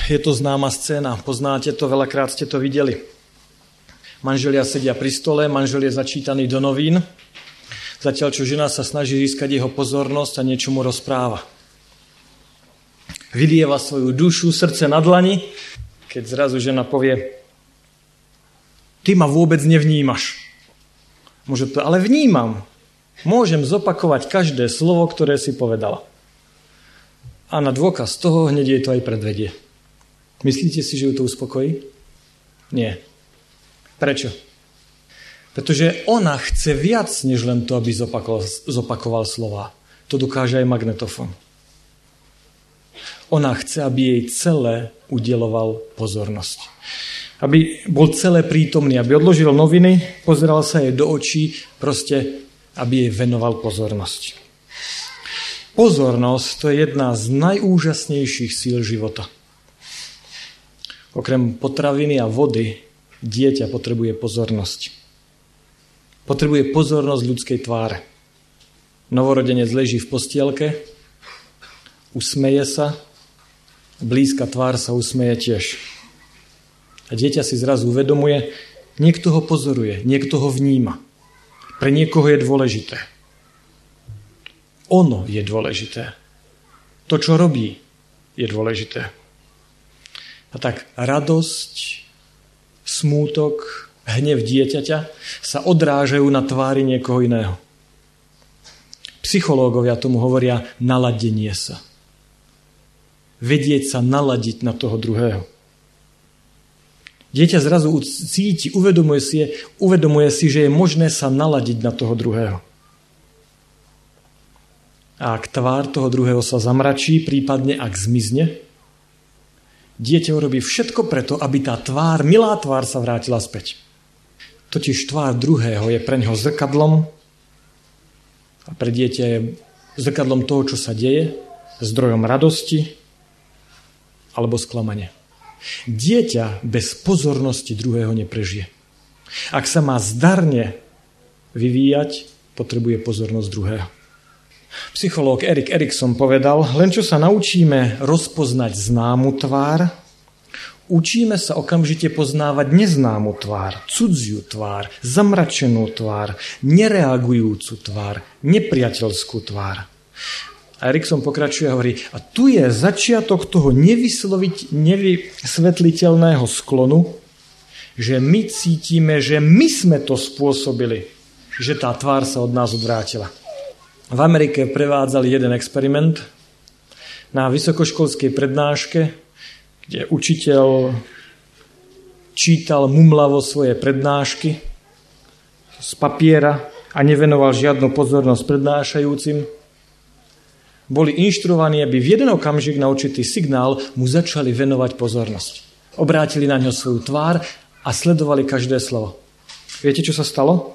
Je to známa scéna, poznáte to, veľakrát ste to videli. Manželia sedia pri stole, manžel je začítaný do novín, zatiaľ čo žena sa snaží získať jeho pozornosť a niečo mu rozpráva. Vylieva svoju dušu, srdce na dlani, keď zrazu žena povie: ty ma vôbec nevnímaš. Môže to, ale vnímam. Môžem zopakovať každé slovo, ktoré si povedala. A na dôkaz toho hneď jej to aj predvedie. Myslíte si, že ju to uspokojí? Nie. Prečo? Pretože ona chce viac, než len to, aby zopakoval slova. To dokáže aj magnetofón. Ona chce, aby jej celé udeloval pozornosť. Aby bol celé prítomný, aby odložil noviny, pozeral sa jej do očí, proste, aby jej venoval pozornosť. Pozornosť to je jedna z najúžasnejších síl života. Okrem potraviny a vody, dieťa potrebuje pozornosť. Potrebuje pozornosť ľudskej tváre. Novorodenec leží v postielke, usmeje sa, blízka tvár sa usmeje tiež. A dieťa si zrazu uvedomuje, niekto ho pozoruje, niekto ho vníma. Pre niekoho je dôležité. Ono je dôležité. To, čo robí, je dôležité. A tak radosť, smútok, hnev dieťaťa sa odrážajú na tvári niekoho iného. Psychológovia tomu hovoria naladenie sa. Vedieť sa naladiť na toho druhého. Dieťa zrazu cíti, uvedomuje si, že je možné sa naladiť na toho druhého. A ak tvár toho druhého sa zamračí, prípadne ak zmizne, dieťa urobí všetko preto, aby tá tvár, milá tvár sa vrátila späť. Totiž tvár druhého je pre ňoho zrkadlom a pre dieťa je zrkadlom toho, čo sa deje, zdrojom radosti alebo sklamania. Dieťa bez pozornosti druhého neprežije. Ak sa má zdarne vyvíjať, potrebuje pozornosť druhého. Psychológ Erik Erikson povedal, len čo sa naučíme rozpoznať známu tvár, učíme sa okamžite poznávať neznámu tvár, cudziu tvár, zamračenú tvár, nereagujúcu tvár, nepriateľskú tvár. A Erikson pokračuje a hovorí, a tu je začiatok toho nevysvetliteľného sklonu, že my cítime, že my sme to spôsobili, že tá tvár sa od nás odvrátila. V Amerike prevádzali jeden experiment na vysokoškolskej prednáške, kde učiteľ čítal mumlavo svoje prednášky z papiera a nevenoval žiadnu pozornosť prednášajúcim. Boli inštruovaní, aby v jeden okamžik na určitý signál mu začali venovať pozornosť. Obrátili na ňo svoju tvár a sledovali každé slovo. Viete, čo sa stalo?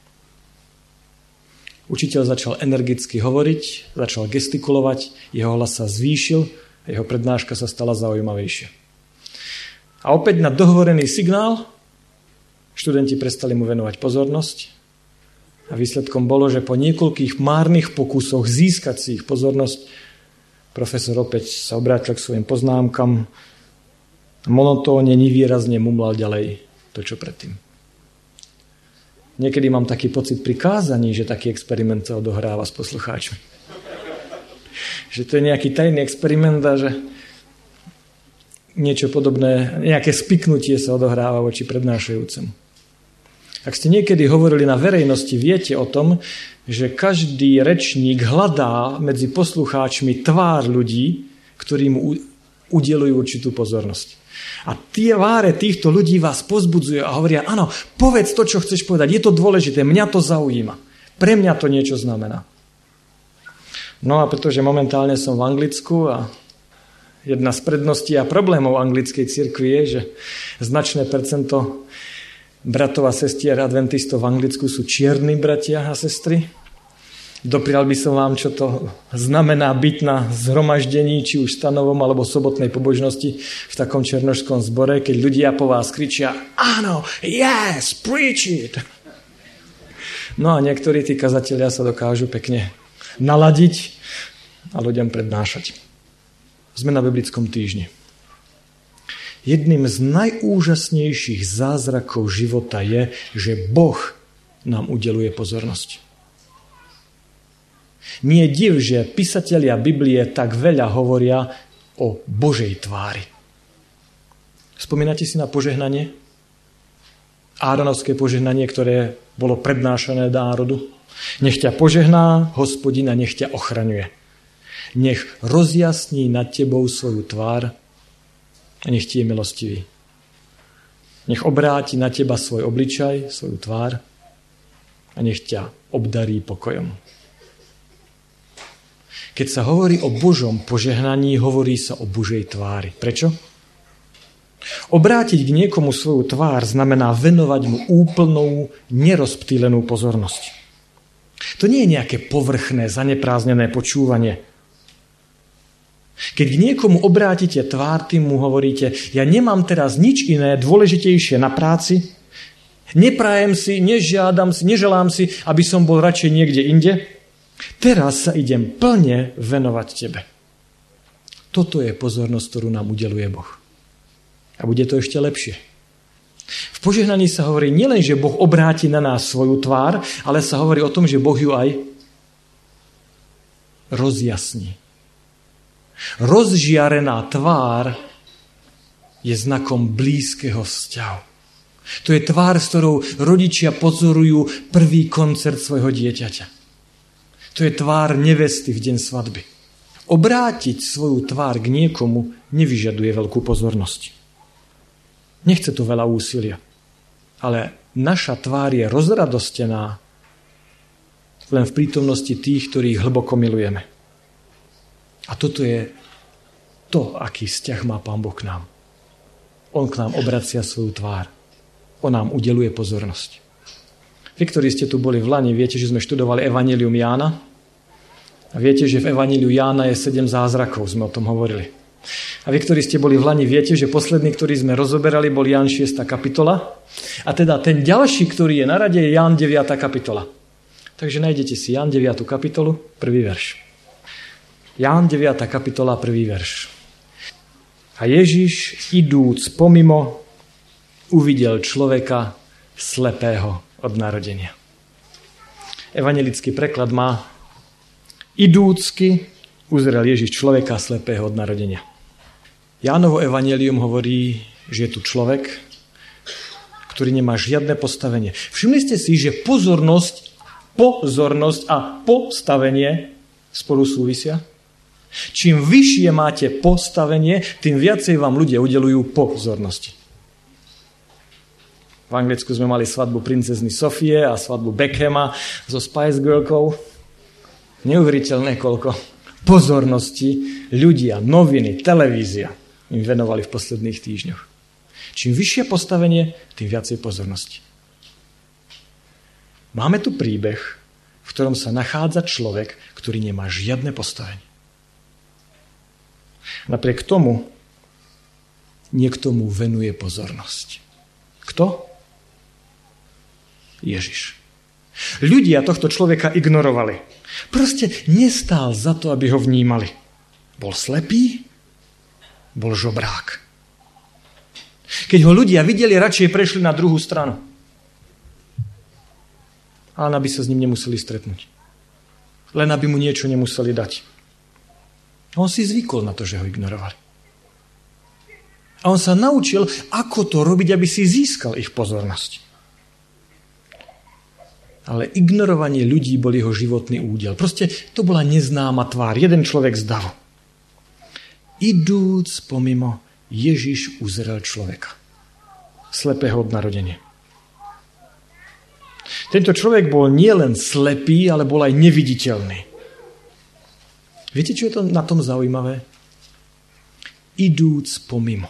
Učiteľ začal energicky hovoriť, začal gestikulovať, jeho hlas sa zvýšil a jeho prednáška sa stala zaujímavejšia. A opäť na dohovorený signál študenti prestali mu venovať pozornosť a výsledkom bolo, že po niekoľkých márnych pokusoch získať si ich pozornosť profesor opäť sa obrátil k svojim poznámkam a monotónne, nevýrazne mumlal ďalej to, čo predtým. Niekedy mám taký pocit pri kázaní, že taký experiment sa odohráva s poslucháčmi. Že to je nejaký tajný experiment a že niečo podobné, nejaké spiknutie sa odohráva voči prednášajúcemu. Ak ste niekedy hovorili na verejnosti, viete o tom, že každý rečník hľadá medzi poslucháčmi tvár ľudí, ktorí mu udelujú určitú pozornosť. A tie tváre týchto ľudí vás pozbudzujú a hovoria, áno, povedz to, čo chceš povedať, je to dôležité, mňa to zaujíma. Pre mňa to niečo znamená. No a pretože momentálne som v Anglicku a jedna z predností a problémov anglickej cirkvi je, že značné percento bratov a sestier adventistov v Anglicku sú čierni bratia a sestry. Doprial by som vám, čo to znamená byť na zhromaždení, či už stanovom alebo sobotnej pobožnosti v takom černošskom zbore, keď ľudia po vás kričia áno, yes, preach it. No a niektorí tí kazatelia sa dokážu pekne naladiť a ľuďom prednášať. Sme na biblickom týždni. Jedným z najúžasnejších zázrakov života je, že Boh nám udeluje pozornosť. Nie je div, že písatelia Biblie tak veľa hovoria o Božej tvári. Spomínate si na požehnanie? Áronovské požehnanie, ktoré bolo prednášané národu. Nech ťa požehná Hospodin a nech ťa ochraňuje. Nech rozjasní nad tebou svoju tvár a nech ti je milostivý. Nech obráti na teba svoj obličaj, svoju tvár a nech ťa obdarí pokojom. Keď sa hovorí o Božom požehnaní, hovorí sa o Božej tvári. Prečo? Obrátiť k niekomu svoju tvár znamená venovať mu úplnou, nerozptýlenú pozornosť. To nie je nejaké povrchné, zanepráznené počúvanie. Keď k niekomu obrátite tvár, tým mu hovoríte, ja nemám teraz nič iné, dôležitejšie na práci, neprajem si, nežiadam si, neželám si, aby som bol radšej niekde inde. Teraz sa idem plne venovať tebe. Toto je pozornosť, ktorú nám udeluje Boh. A bude to ešte lepšie. V požehnaní sa hovorí nielen, že Boh obráti na nás svoju tvár, ale sa hovorí o tom, že Boh ju aj rozjasní. Rozžiarená tvár je znakom blízkeho vzťahu. To je tvár, s ktorou rodičia pozorujú prvý koncert svojho dieťaťa. To je tvár nevesty v deň svadby. Obrátiť svoju tvár k niekomu nevyžaduje veľkú pozornosť. Nechce to veľa úsilia. Ale naša tvár je rozradostená len v prítomnosti tých, ktorých hlboko milujeme. A toto je to, aký vzťah má Pán Boh k nám. On k nám obracia svoju tvár. On nám udeluje pozornosť. Vy, ktorí ste tu boli v Lani, viete, že sme študovali Evanjelium Jána. A viete, že v Evanjeliu Jána je 7 zázrakov, sme o tom hovorili. A vy, ktorí ste boli v Lani, viete, že posledný, ktorý sme rozoberali, bol Ján 6. kapitola. A teda ten ďalší, ktorý je na rade, je Ján 9. kapitola. Takže nájdete si Ján 9. kapitolu, 1. verš. Ján 9. kapitola, 1. verš. A Ježiš, idúc pomimo, uvidel človeka slepého od narodenia. Evangelický preklad má: idúcky uzrel Ježiš človeka slepého od narodenia. Jánovo evanjelium hovorí, že je tu človek, ktorý nemá žiadne postavenie. Všimli ste si, že pozornosť a postavenie spolu súvisia? Čím vyššie máte postavenie, tým viacej vám ľudia udeľujú pozornosti. V Anglicku sme mali svadbu princezny Sofie a svadbu Beckhama so Spice Girlkou. Neuveriteľné, koľko pozornosti ľudia, noviny, televízia im venovali v posledných týždňoch. Čím vyššie postavenie, tým viacej pozornosti. Máme tu príbeh, v ktorom sa nachádza človek, ktorý nemá žiadne postavenie. Napriek tomu niekto mu venuje pozornosť. Kto? Ježiš. Ľudia tohto človeka ignorovali. Proste nestál za to, aby ho vnímali. Bol slepý, bol žobrák. Keď ho ľudia videli, radšej prešli na druhú stranu. Ale aby sa s ním nemuseli stretnúť. Len aby mu niečo nemuseli dať. On si zvykol na to, že ho ignorovali. A on sa naučil, ako to robiť, aby si získal ich pozornosť. Ale ignorovanie ľudí bol jeho životný údel. Proste to bola neznáma tvár. Jeden človek z davu. Idúc pomimo, Ježiš uzrel človeka. Slepého od narodenia. Tento človek bol nielen slepý, ale bol aj neviditeľný. Viete, čo je to na tom zaujímavé? Idúc pomimo.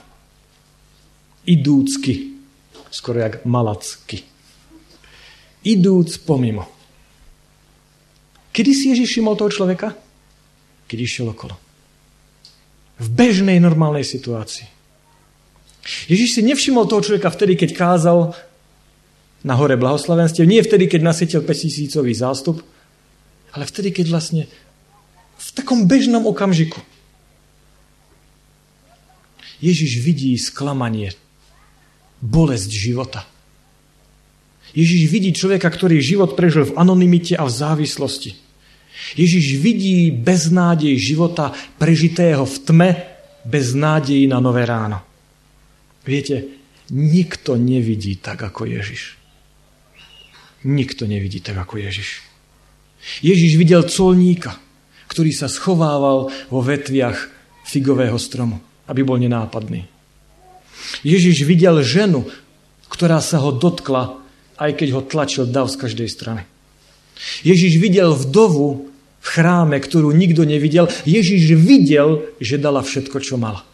Idúcky. Skoro jak malacky. Idúc pomimo. Kedy si Ježiš všimol toho človeka? Keď išiel okolo. V bežnej, normálnej situácii. Ježiš si nevšimol toho človeka vtedy, keď kázal na hore blahoslavenstiev, nie vtedy, keď nasytil 5000-ový zástup, ale vtedy, keď vlastne v takom bežnom okamžiku. Ježiš vidí sklamanie, bolesť života. Ježiš vidí človeka, ktorý život prežil v anonymite a v závislosti. Ježiš vidí beznádej života prežitého v tme, bez nádeji na nové ráno. Viete, nikto nevidí tak ako Ježiš. Nikto nevidí tak ako Ježiš. Ježiš videl colníka, ktorý sa schovával vo vetviach figového stromu, aby bol nenápadný. Ježiš videl ženu, ktorá sa ho dotkla, aj keď ho tlačil dav z každej strany. Ježiš videl vdovu v chráme, ktorú nikto nevidel. Ježiš videl, že dala všetko, čo mala.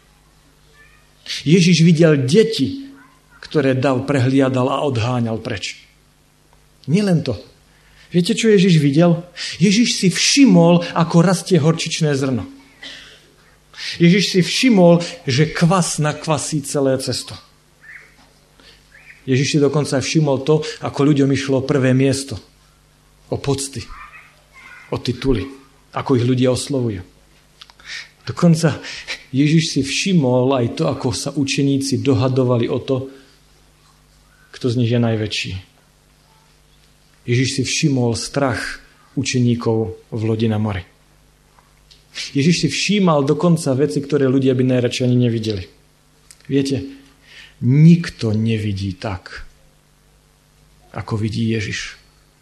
Ježiš videl deti, ktoré dav prehliadal a odháňal preč. Nielen to. Viete, čo Ježiš videl? Ježiš si všimol, ako rastie horčičné zrno. Ježiš si všimol, že kvas nakvasí celé cesto. Ježiš si dokonca všimol to, ako ľuďom išlo prvé miesto. O pocty, o tituly, ako ich ľudia oslovujú. Dokonca Ježiš si všimol aj to, ako sa učeníci dohadovali o to, kto z nich je najväčší. Ježiš si všimol strach učeníkov v lodi na mori. Ježiš si všímal dokonca veci, ktoré ľudia by najradšej ani nevideli. Viete, nikto nevidí tak, ako vidí Ježiš.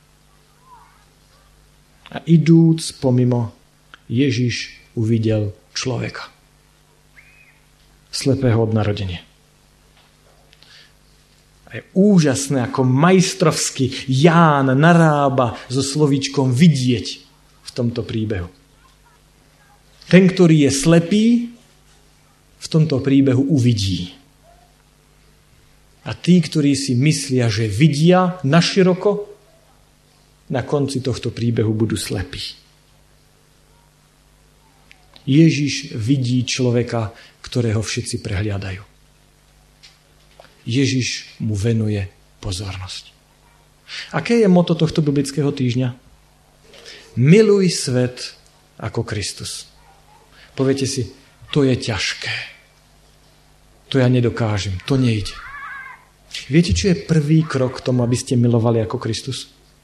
A idúc pomimo, Ježiš uvidel človeka. Slepého od narodenia. A je úžasné, ako majstrovsky Ján narába so slovíčkom vidieť v tomto príbehu. Ten, ktorý je slepý, v tomto príbehu uvidí. A tí, ktorí si myslia, že vidia naširoko, na konci tohto príbehu budú slepí. Ježiš vidí človeka, ktorého všetci prehliadajú. Ježiš mu venuje pozornosť. Aké je motto tohto biblického týždňa? Miluj svet ako Kristus. Poviete si, to je ťažké. To ja nedokážem, to nejde. Viete, čo je prvý krok k tomu, aby ste milovali ako Kristus?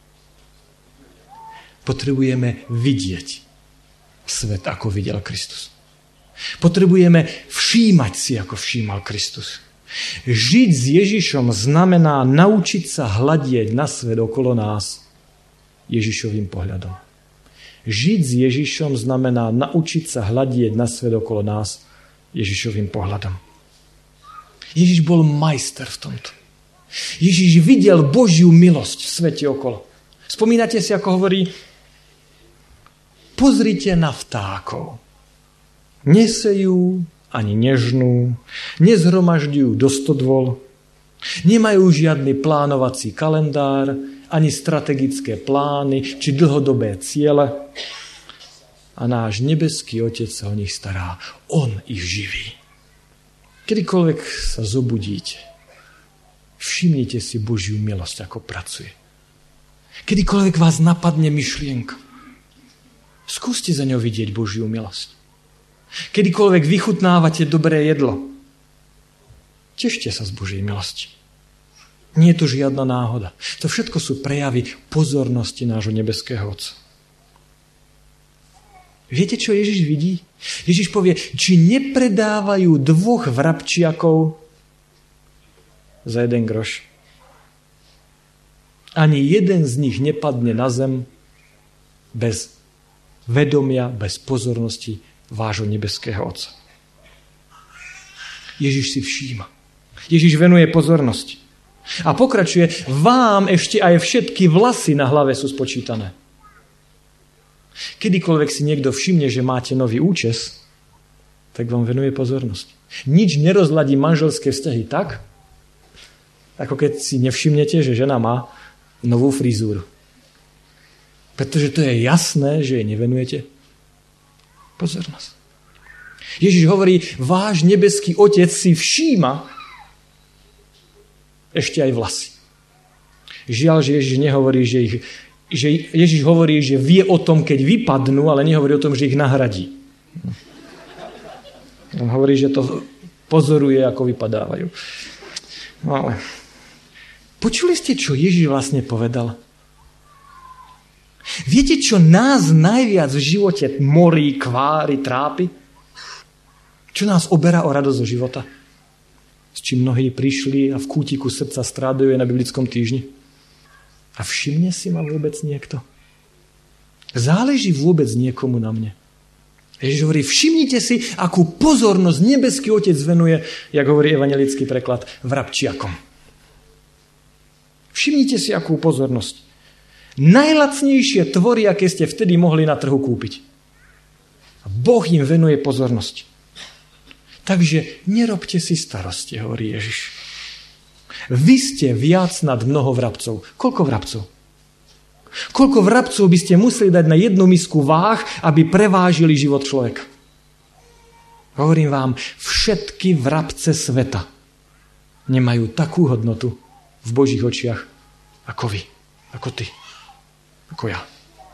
Potrebujeme vidieť svet, ako videl Kristus. Potrebujeme všímať si, ako všímal Kristus. Žiť s Ježišom znamená naučiť sa hľadieť na svet okolo nás Ježišovým pohľadom. Žiť s Ježišom znamená naučiť sa hľadieť na svet okolo nás Ježišovým pohľadom. Ježiš bol majster v tomto. Ježiš videl Božiu milosť v svete okolo. Spomínate si, ako hovorí: pozrite na vtákov. Nesejú ani nežnú, nezhromažďujú do stodôl, nemajú žiadny plánovací kalendár, ani strategické plány, či dlhodobé ciele. A náš nebeský Otec sa o nich stará. On ich živí. Kedykoľvek sa zobudíte, všimnite si Božiu milosť, ako pracuje. Kedykoľvek vás napadne myšlienka, skúste za ňou vidieť Božiu milosť. Kedykoľvek vychutnávate dobré jedlo, tešte sa z Božej milosti. Nie je to žiadna náhoda. To všetko sú prejavy pozornosti nášho nebeského Otca. Viete, čo Ježiš vidí? Ježiš povie, či nepredávajú 2 vrabčiakov za 1 groš. Ani jeden z nich nepadne na zem bez vedomia, bez pozornosti vášho nebeského Otca. Ježiš si všíma. Ježiš venuje pozornosť. A pokračuje, vám ešte aj všetky vlasy na hlave sú spočítané. Kedykoľvek si niekto všimne, že máte nový účes, tak vám venuje pozornosť. Nič nerozladí manželské vzťahy tak, ako keď si nevšimnete, že žena má novú frizúru. Pretože to je jasné, že jej nevenujete pozornosť. Ježiš hovorí, váš nebeský Otec si všíma ešte aj vlasy. Žiaľ, že Ježiš nehovorí, že Ježiš hovorí, že vie o tom, keď vypadnú, ale nehovorí o tom, že ich nahradí. On hovorí, že to Pozoruje, ako vypadávajú. No ale počuli ste, čo Ježiš vlastne povedal? Viete, čo nás najviac v živote morí, kvári, trápi? Čo nás oberá o radosť zo života? S čím mnohí prišli a v kútiku srdca strádajú na biblickom týždni. A všimne si ma vôbec niekto? Záleží vôbec niekomu na mne? Ježiš hovorí, všimnite si, akú pozornosť nebeský Otec venuje, jak hovorí evangelický preklad, vrabčiakom. Všimnite si, akú pozornosť. Najlacnejšie tvory, aké ste vtedy mohli na trhu kúpiť. A Boh im venuje pozornosť. Takže nerobte si starosti, hovorí Ježiš. Vy ste viac nad mnoho vrabcov. Koľko vrabcov? Koľko vrabcov by ste museli dať na jednu misku váh, aby prevážili život človeka? Hovorím vám, všetky vrabce sveta nemajú takú hodnotu v Božích očiach ako vy, ako ty, ako ja.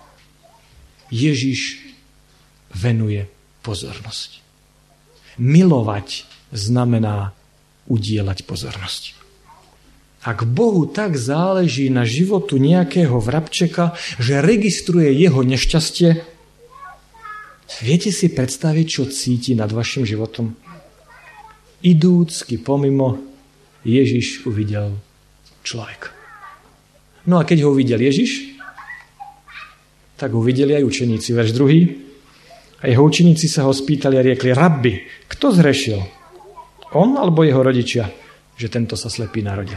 Ježiš venuje pozornosť. Milovať znamená udielať pozornosť. Ak Bohu tak záleží na životu nejakého vrabčeka, že registruje jeho nešťastie, viete si predstaviť, čo cíti nad vašim životom? Idúcky pomimo, Ježiš uvidel človeka. No a keď ho uvidel Ježiš, tak ho videli aj učeníci. Verš 2. A jeho učeníci sa ho spýtali a riekli, Rabbi, kto zhrešil? On alebo jeho rodičia, že tento sa slepý narodil?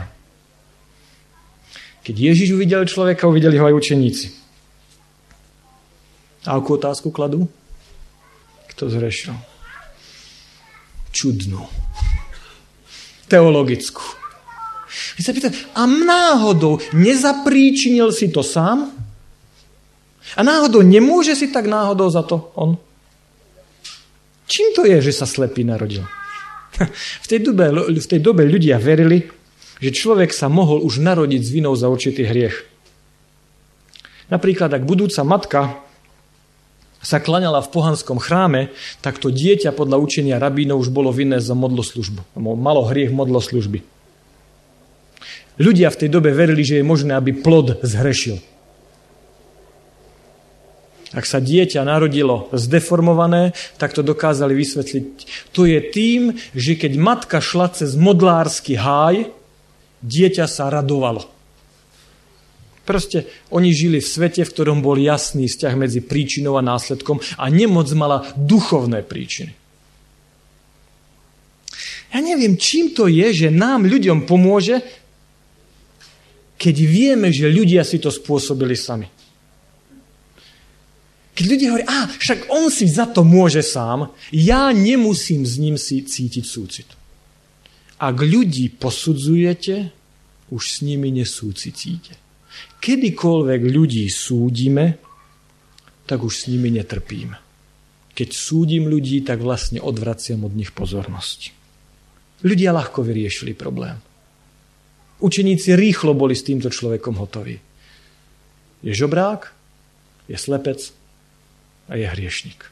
Keď Ježiš uvidel človeka, uvideli ho aj učeníci. A akú otázku kladú? Kto zhrešil? Čudnú. Teologickú. Vy sa pýtate, a náhodou nezapríčinil si to sám? A náhodou nemôže si tak náhodou za to on? Čím to je, že sa slepý narodil? V tej dobe ľudia verili, že človek sa mohol už narodiť s vinou za určitý hriech. Napríklad, ak budúca matka sa klaňala v pohanskom chráme, tak to dieťa podľa učenia rabínov už bolo vinné za modloslužbu. Malo hriech modloslužby. Ľudia v tej dobe verili, že je možné, aby plod zhrešil. Ak sa dieťa narodilo zdeformované, tak to dokázali vysvetliť. To je tým, že keď matka šla cez modlársky háj, dieťa sa radovalo. Proste oni žili v svete, v ktorom bol jasný vzťah medzi príčinou a následkom a nemoc mala duchovné príčiny. Ja neviem, čím to je, že nám ľuďom pomôže, keď vieme, že ľudia si to spôsobili sami. Keď ľudia hovorí, však on si za to môže sám, ja nemusím s ním si cítiť súcit. Ak ľudí posudzujete, už s nimi nesúcitíte. Kedykoľvek ľudí súdime, tak už s nimi netrpíme. Keď súdim ľudí, tak vlastne odvraciam od nich pozornosť. Ľudia ľahko vyriešili problém. Učeníci rýchlo boli s týmto človekom hotoví. Je žobrák, je slepec a je hriešnik.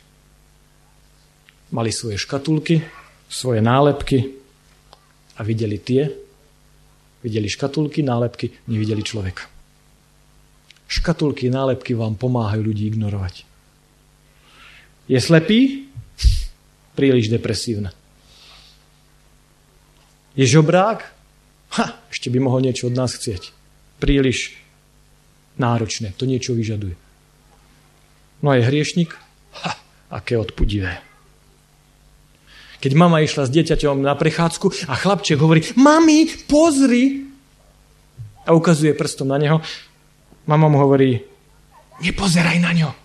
Mali svoje škatulky, svoje nálepky a videli škatulky, nálepky, nevideli človeka. Škatulky, nálepky vám pomáhajú ľudí ignorovať. Je slepý? Príliš depresívne. Je žobrák? Ešte by mohol niečo od nás chcieť. Príliš náročné, to niečo vyžaduje. No a je hriešnik? Aké odpudivé. Keď mama išla s dieťaťom na prechádzku a chlapček hovorí, mami, pozri. A ukazuje prstom na neho. Mama mu hovorí, nepozeraj na ňo.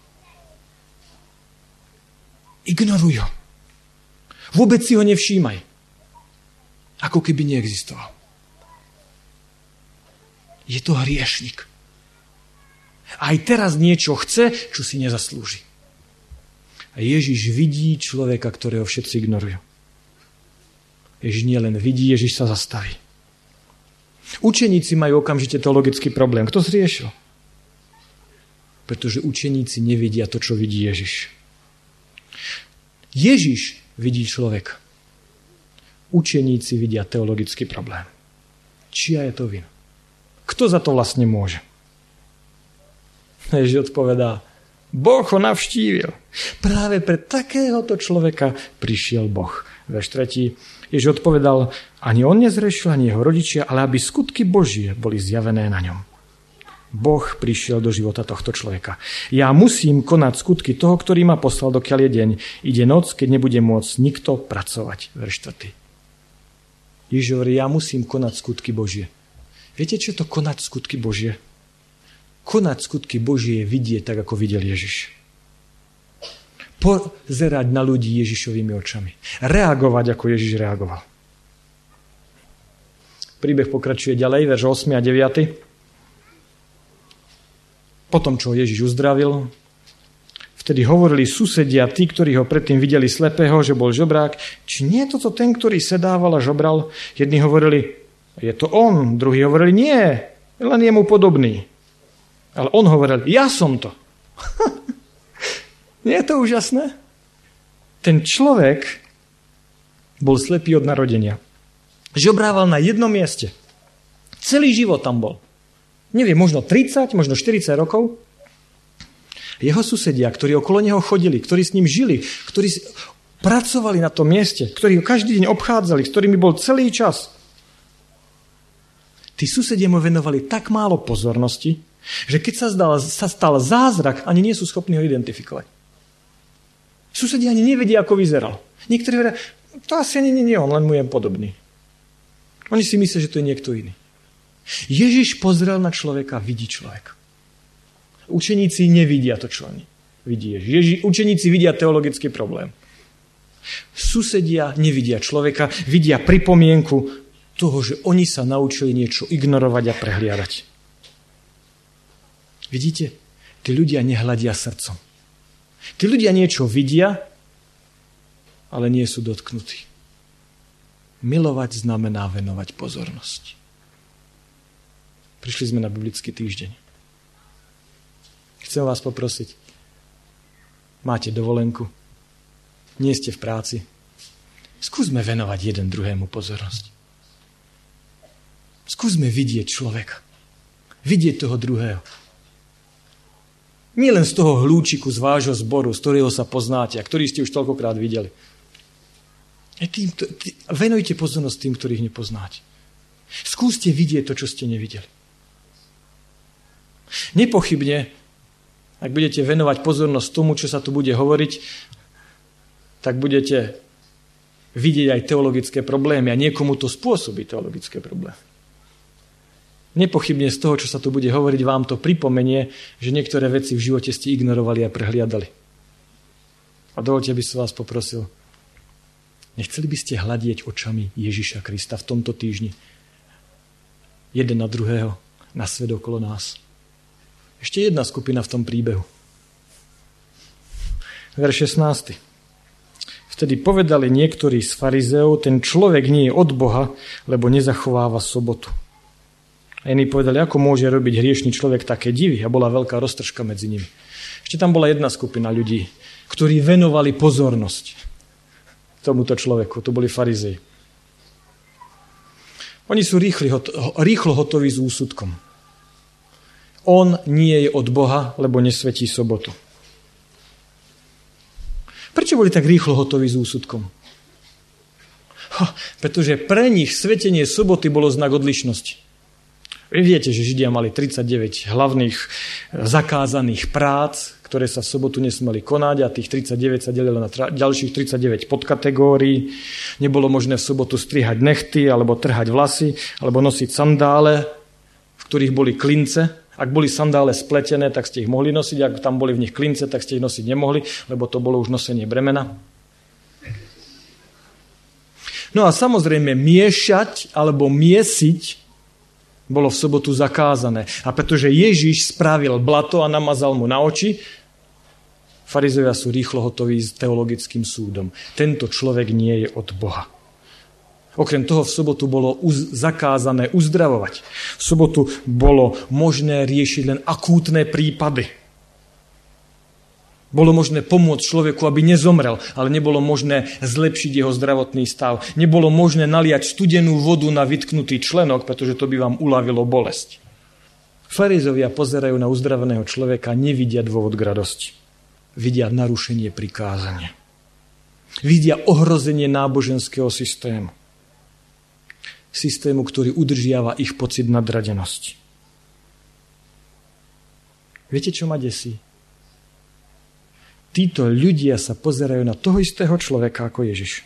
Ignoruj ho. Vôbec si ho nevšímaj. Ako keby neexistoval. Je to hriešnik. Aj teraz niečo chce, čo si nezaslúži. A Ježiš vidí človeka, ktorého všetci ignorujú. Ježiš nie len vidí, Ježiš sa zastaví. Učeníci majú okamžite teologický problém. Kto zriešil? Pretože učeníci nevidia to, čo vidí Ježiš. Ježiš vidí človeka. učeníci vidia teologický problém. Čia je to vina? Kto za to vlastne môže? Ježiš odpovedá, Boh ho navštívil. Práve pre takéhoto človeka prišiel Boh. Verš 3. Ježiš odpovedal, ani on nezrešil, ani jeho rodičia, ale aby skutky Božie boli zjavené na ňom. Boh prišiel do života tohto človeka. Ja musím konať skutky toho, ktorý ma poslal, dokiaľ je deň. Ide noc, keď nebude môcť nikto pracovať. Verš 4. Ježiš hovorí, ja musím konať skutky Božie. Viete, čo je to konať skutky Božie? Konať skutky Božie je vidieť tak, ako videl Ježiš. Pozerať na ľudí Ježišovými očami. Reagovať, ako Ježiš reagoval. Príbeh pokračuje ďalej, verš 8 a 9. Potom, čo Ježiš uzdravil, vtedy hovorili susedia, tí, ktorí ho predtým videli slepého, že bol žobrák, či nie je toto ten, ktorý sedával a žobral? Jedni hovorili, je to on, druhí hovorili, nie, len je mu podobný. Ale on hovoril, ja som to. Nie je to úžasné? Ten človek bol slepý od narodenia. Žobrával na jednom mieste. Celý život tam bol. Neviem, možno 30, možno 40 rokov. Jeho susedia, ktorí okolo neho chodili, ktorí s ním žili, ktorí pracovali na tom mieste, ktorí ho každý deň obchádzali, s ktorými bol celý čas. Tí susedia mu venovali tak málo pozornosti, že keď sa stal zázrak, ani nie sú schopní ho identifikovať. Susedia ani nevedia, ako vyzeral. Niektorí hovoria, to asi ani nie on, len mu je podobný. Oni si myslia, že to je niekto iný. Ježiš pozrel na človeka, vidí človeka. Učeníci nevidia to, čo oni vidí Ježiš. Učeníci vidia teologický problém. Susedia nevidia človeka, vidia pripomienku toho, že oni sa naučili niečo ignorovať a prehliadať. Vidíte? Tí ľudia nehľadia srdcom. Tí ľudia niečo vidia, ale nie sú dotknutí. Milovať znamená venovať pozornosť. Prišli sme na biblický týždeň. Chcem vás poprosiť. Máte dovolenku? Nie ste v práci? Skúsme venovať jeden druhému pozornosť. Skúsme vidieť človeka. Vidieť toho druhého. Nie len z toho hlúčiku z vášho zboru, z ktorého sa poznáte a ktorý ste už toľkokrát videli. Venujte pozornosť tým, ktorých nepoznáte. Skúste vidieť to, čo ste nevideli. Nepochybne, ak budete venovať pozornosť tomu, čo sa tu bude hovoriť, tak budete vidieť aj teologické problémy a niekomu to spôsobí teologické problémy. Nepochybne z toho, čo sa tu bude hovoriť, vám to pripomenie, že niektoré veci v živote ste ignorovali a prehliadali. A dovoľte, aby som vás poprosil, nechceli by ste hľadieť očami Ježiša Krista v tomto týždni? Jeden na druhého, na svet okolo nás. Ešte jedna skupina v tom príbehu. Verš 16. Vtedy povedali niektorí z farizeov, ten človek nie je od Boha, lebo nezachováva sobotu. A iní povedali, ako môže robiť hriešný človek také divy. A bola veľká roztržka medzi nimi. Ešte tam bola jedna skupina ľudí, ktorí venovali pozornosť tomuto človeku. To boli farizei. Oni sú rýchlo hotoví s úsudkom. On nie je od Boha, lebo nesvetí sobotu. Prečo boli tak rýchlo hotoví s úsudkom? Pretože pre nich svetenie soboty bolo znak odlišnosti. Vy viete, že Židia mali 39 hlavných zakázaných prác, ktoré sa v sobotu nesmeli konať a tých 39 sa delilo na ďalších 39 podkategórií. Nebolo možné v sobotu strihať nechty alebo trhať vlasy alebo nosiť sandále, v ktorých boli klince. Ak boli sandále spletené, tak ste ich mohli nosiť. Ak tam boli v nich klince, tak ste ich nosiť nemohli, lebo to bolo už nosenie bremena. No a samozrejme miešať alebo miesiť bolo v sobotu zakázané. A pretože Ježiš spravil blato a namazal mu na oči, farizovia sú rýchlo hotoví s teologickým súdom. Tento človek nie je od Boha. Okrem toho v sobotu bolo zakázané uzdravovať. V sobotu bolo možné riešiť len akútne prípady. Bolo možné pomôcť človeku, aby nezomrel, ale nebolo možné zlepšiť jeho zdravotný stav. Nebolo možné naliať studenú vodu na vytknutý členok, pretože to by vám uľavilo bolesť. Farizovia pozerajú na uzdraveného človeka, nevidia dôvod k radosti. Vidia narušenie prikázania. Vidia ohrozenie náboženského systému. Systému, ktorý udržiava ich pocit nadradenosti. Viete, čo ma desí? Títo ľudia sa pozerajú na toho istého človeka ako Ježiš.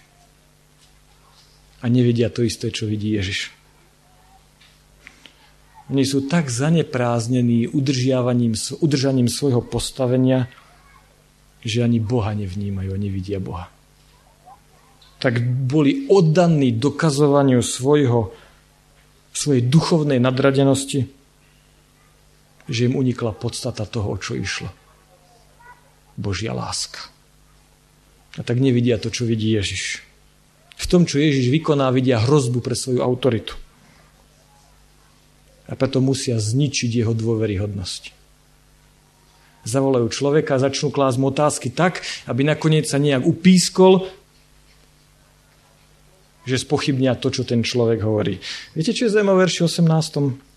A nevidia to isté, čo vidí Ježiš. Oni sú tak zaneprázdnení udržaním svojho postavenia, že ani Boha nevnímajú, nevidia Boha. Tak boli oddaní dokazovaniu svojej duchovnej nadradenosti, že im unikla podstata toho, o čo išlo. Božia láska. A tak nevidia to, čo vidí Ježiš. V tom, čo Ježiš vykoná, vidia hrozbu pre svoju autoritu. A preto musia zničiť jeho dôveryhodnosť. Zavolajú človeka a začnú klásť mu otázky tak, aby nakoniec sa nejak upískol, že spochybnia to, čo ten človek hovorí. Viete, čo je zaujímavé v verši 18?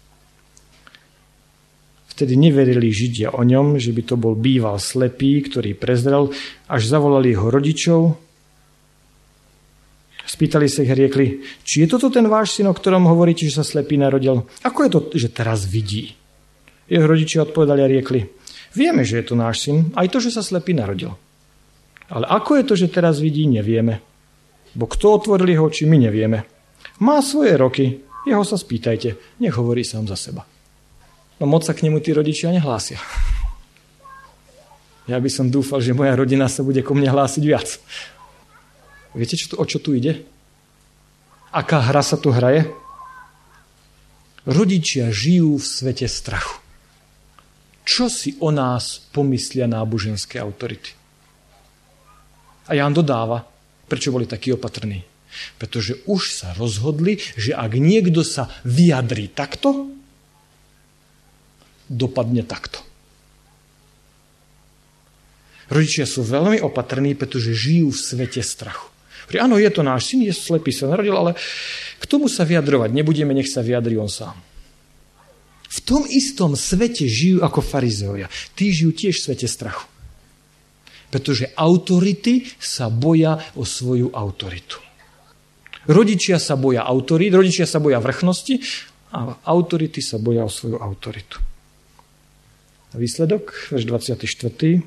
Vtedy neverili Židia o ňom, že by to bol býval slepý, ktorý prezrel, až zavolali jeho rodičov. Spýtali sa ich a riekli, či je toto ten váš syn, o ktorom hovoríte, že sa slepý narodil? Ako je to, že teraz vidí? Jeho rodičia odpovedali a riekli, vieme, že je to náš syn, aj to, že sa slepý narodil. Ale ako je to, že teraz vidí, nevieme. Bo kto otvoril jeho oči, my nevieme. Má svoje roky, jeho sa spýtajte, nech hovorí sám za seba. No moc sa k nemu tí rodičia nehlásia. Ja by som dúfal, že moja rodina sa bude ku mne hlásiť viac. Viete, o čo tu ide? Aká hra sa tu hraje? Rodičia žijú v svete strachu. Čo si o nás pomyslia náboženské autority? A Ján dodáva, prečo boli takí opatrní. Pretože už sa rozhodli, že ak niekto sa vyjadrí takto, dopadne takto. Rodičia sú veľmi opatrní, pretože žijú v svete strachu. Áno, je to náš syn, je slepý, sa narodil, ale k tomu sa vyjadrovať nebudeme, nech sa vyjadrí on sám. V tom istom svete žijú ako farizovia. Tí žijú tiež v svete strachu. Pretože autority sa boja o svoju autoritu. Rodičia sa boja autorít, rodičia sa boja vrchnosti a autority sa boja o svoju autoritu. Výsledok, verš 24.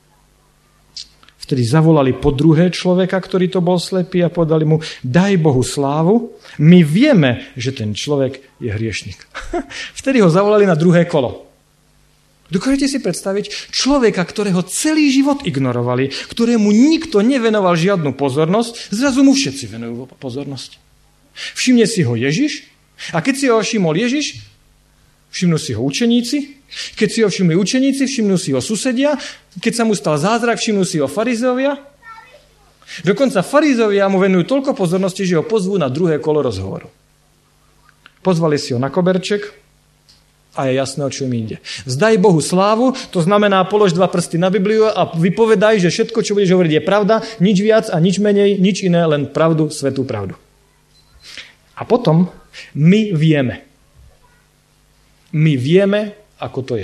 Vtedy zavolali po druhé človeka, ktorý to bol slepý a povedali mu, daj Bohu slávu, my vieme, že ten človek je hriešnik. Vtedy ho zavolali na druhé kolo. Dokážete si predstaviť človeka, ktorého celý život ignorovali, ktorému nikto nevenoval žiadnu pozornosť, zrazu mu všetci venujú pozornosť. Všimne si ho Ježiš a keď si ho všimol Ježiš, všimnú si ho učeníci, keď si ho všimli učeníci, všimnú si ho susedia, keď sa mu stal zázrak, všimnú si ho farizovia. Dokonca farizovia mu venujú toľko pozornosti, že ho pozvú na druhé kolo rozhovoru. Pozvali si ho na koberček a je jasné, o čom ide. Vzdaj Bohu slávu, to znamená polož 2 prsty na Bibliu a vypovedaj, že všetko, čo budeš hovoriť, je pravda, nič viac a nič menej, nič iné, len pravdu, svätú pravdu. A potom my vieme. My vieme, ako to je.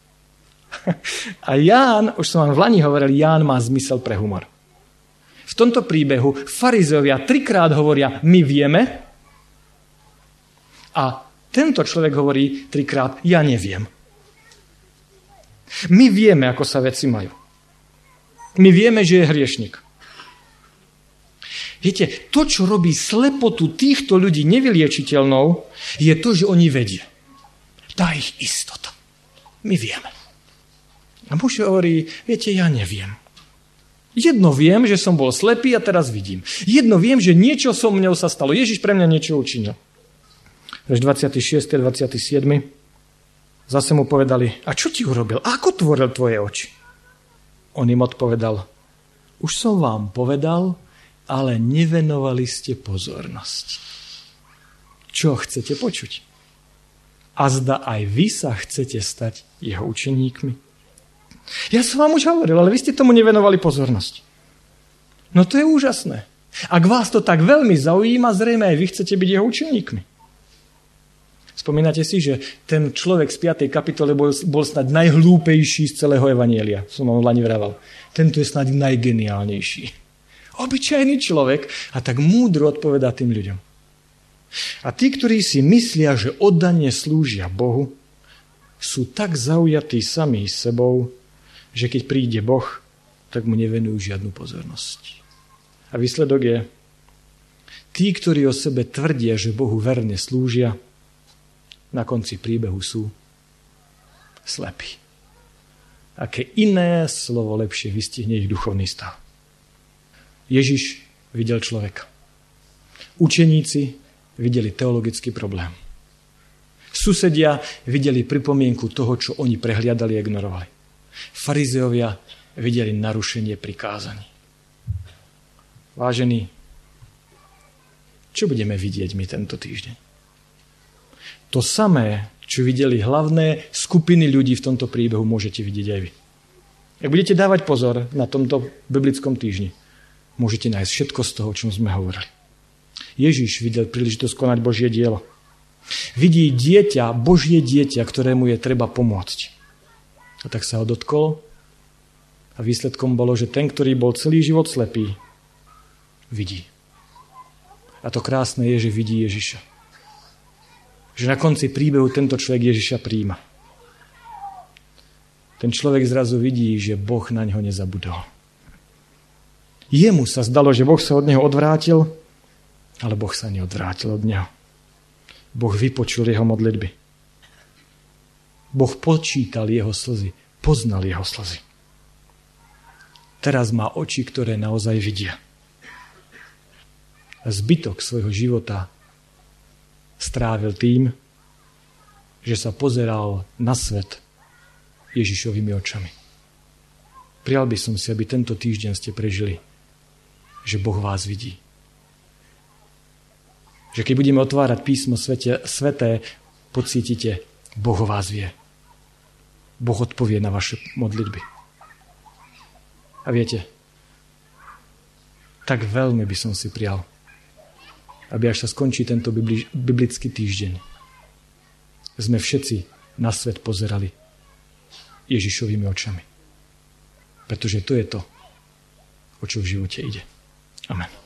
A Ján, už som vám v Lani hovoril, Ján má zmysel pre humor. V tomto príbehu farizovia 3-krát hovoria my vieme a tento človek hovorí 3-krát ja neviem. My vieme, ako sa veci majú. My vieme, že je hriešnik. Viete, to, čo robí slepotu týchto ľudí nevyliečiteľnou, je to, že oni vedia. Tá ich istota. My vieme. A muž hovorí, viete, ja neviem. Jedno viem, že som bol slepý a teraz vidím. Jedno viem, že niečo so mnou sa stalo. Ježiš pre mňa niečo učinil. Verš 26. a 27. Zase mu povedali, a čo ti urobil? A ako tvoril tvoje oči? On im odpovedal, už som vám povedal, ale nevenovali ste pozornosť. Čo chcete počuť? A zda aj vy sa chcete stať jeho učeníkmi? Ja som vám už hovoril, ale vy ste tomu nevenovali pozornosť. No to je úžasné. Ak vás to tak veľmi zaujíma, zrejme aj vy chcete byť jeho učeníkmi. Spomínate si, že ten človek z 5. kapitole bol snad najhlúpejší z celého evanjelia. Som vám lani vraval. Tento je snad najgeniálnejší. Obyčajný človek a tak múdro odpovedá tým ľuďom. A tí, ktorí si myslia, že oddane slúžia Bohu, sú tak zaujatí sami sebou, že keď príde Boh, tak mu nevenujú žiadnu pozornosť. A výsledok je, tí, ktorí o sebe tvrdia, že Bohu verne slúžia, na konci príbehu sú slepí. Aké iné slovo lepšie vystihne ich duchovný stav. Ježiš videl človeka. Učeníci videli teologický problém. Susedia videli pripomienku toho, čo oni prehliadali a ignorovali. Farizeovia videli narušenie prikázaní. Vážení, čo budeme vidieť my tento týždeň? To samé, čo videli hlavné skupiny ľudí v tomto príbehu, môžete vidieť aj vy. Ak budete dávať pozor na tomto biblickom týždni, môžete nájsť všetko z toho, o čom sme hovorili. Ježiš videl príležitosť konať Božie dielo. Vidí dieťa, Božie dieťa, ktorému je treba pomôcť. A tak sa ho dotkol a výsledkom bolo, že ten, ktorý bol celý život slepý, vidí. A to krásne je, že vidí Ježiša. Že na konci príbehu tento človek Ježiša prijíma. Ten človek zrazu vidí, že Boh na ňo nezabudol. Jemu sa zdalo, že Boh sa od neho odvrátil, ale Boh sa neodvrátil od neho. Boh vypočul jeho modlitby. Boh počítal jeho slzy, poznal jeho slzy. Teraz má oči, ktoré naozaj vidia. A zbytok svojho života strávil tým, že sa pozeral na svet Ježišovými očami. Prial by som si, aby tento týždeň ste prežili, že Boh vás vidí. Že keď budeme otvárať písmo sveté, pocítite, Boh vás vie. Boh odpovie na vaše modlitby. A viete, tak veľmi by som si prial, aby až sa skončí tento biblický týždeň, sme všetci na svet pozerali Ježišovými očami. Pretože to je to, o čo v živote ide. Amen.